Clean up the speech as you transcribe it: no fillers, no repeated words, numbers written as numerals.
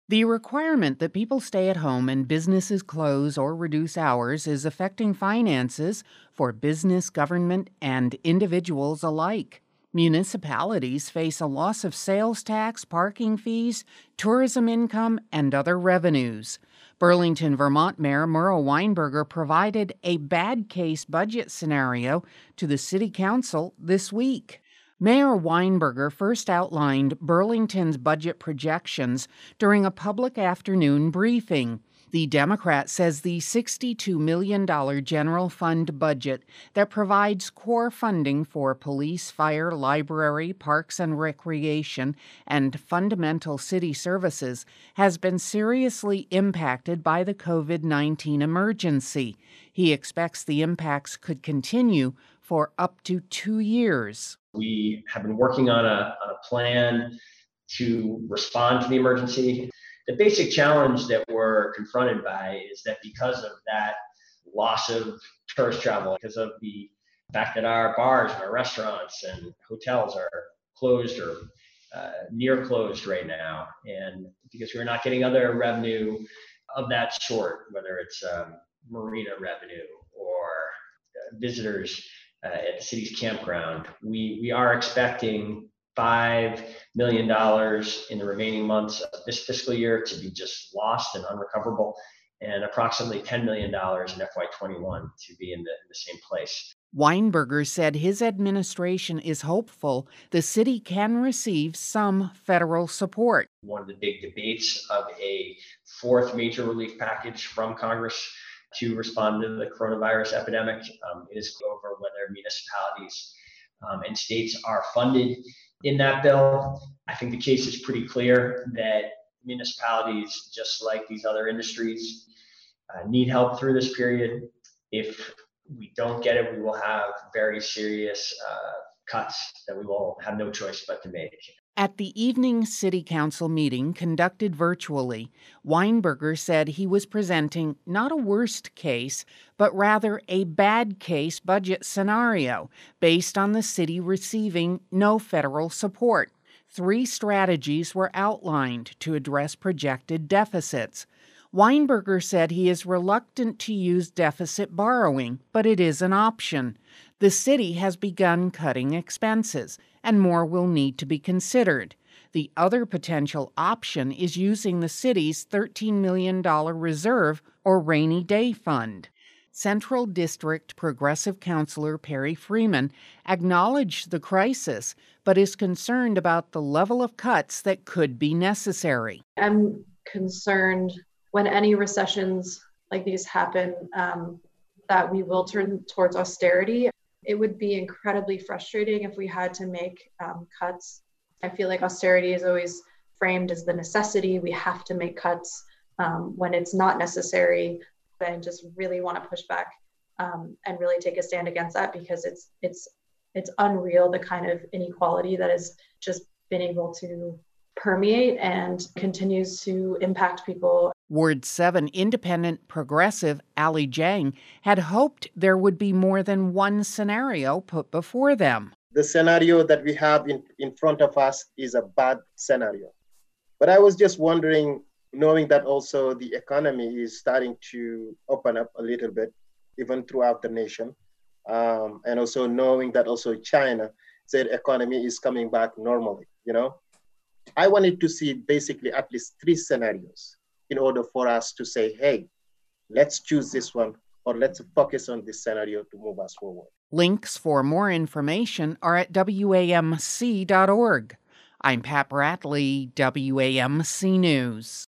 The requirement that people stay at home and businesses close or reduce hours is affecting finances for business, government, and individuals alike. Municipalities face a loss of sales tax, parking fees, tourism income, and other revenues. Burlington, Vermont Mayor Merle Weinberger provided a bad case budget scenario to the City Council this week. Mayor Weinberger first outlined Burlington's budget projections during a public afternoon briefing. The Democrat says the $62 million general fund budget that provides core funding for police, fire, library, parks and recreation, and fundamental city services has been seriously impacted by the COVID-19 emergency. He expects the impacts could continue for up to 2 years. We have been working on a plan to respond to the emergency. The basic challenge that we're confronted by is that because of that loss of tourist travel, because of the fact that our bars, our restaurants, and hotels are closed or near closed right now, and because we're not getting other revenue of that sort, whether it's marina revenue or visitors at the city's campground, we are expecting $5 million in the remaining months of this fiscal year to be just lost and unrecoverable, and approximately $10 million in FY21 to be in the same place. Weinberger said his administration is hopeful the city can receive some federal support. One of the big debates of a fourth major relief package from Congress to respond to the coronavirus epidemic is over whether municipalities and states are funded in that bill. I think the case is pretty clear that municipalities, just like these other industries, need help through this period. If we don't get it, we will have very serious cuts that we will have no choice but to make. At the evening City Council meeting conducted virtually, Weinberger said he was presenting not a worst case, but rather a bad case budget scenario based on the city receiving no federal support. 3 strategies were outlined to address projected deficits. Weinberger said he is reluctant to use deficit borrowing, but it is an option. The city has begun cutting expenses, and more will need to be considered. The other potential option is using the city's $13 million reserve or rainy day fund. Central District Progressive Councilor Perry Freeman acknowledged the crisis, but is concerned about the level of cuts that could be necessary. I'm concerned when any recessions like these happen, that we will turn towards austerity. It would be incredibly frustrating if we had to make cuts. I feel like austerity is always framed as the necessity. We have to make cuts when it's not necessary. I just really want to push back and really take a stand against that, because it's unreal, the kind of inequality that has just been able to permeate and continues to impact people. Ward 7 independent progressive Ali Jang had hoped there would be more than one scenario put before them. The scenario that we have in front of us is a bad scenario. But I was just wondering, knowing that also the economy is starting to open up a little bit, even throughout the nation, and also knowing that also China said economy is coming back normally, I wanted to see basically at least 3 scenarios in order for us to say, hey, let's choose this one, or let's focus on this scenario to move us forward. Links for more information are at WAMC.org. I'm Pat Bradley, WAMC News.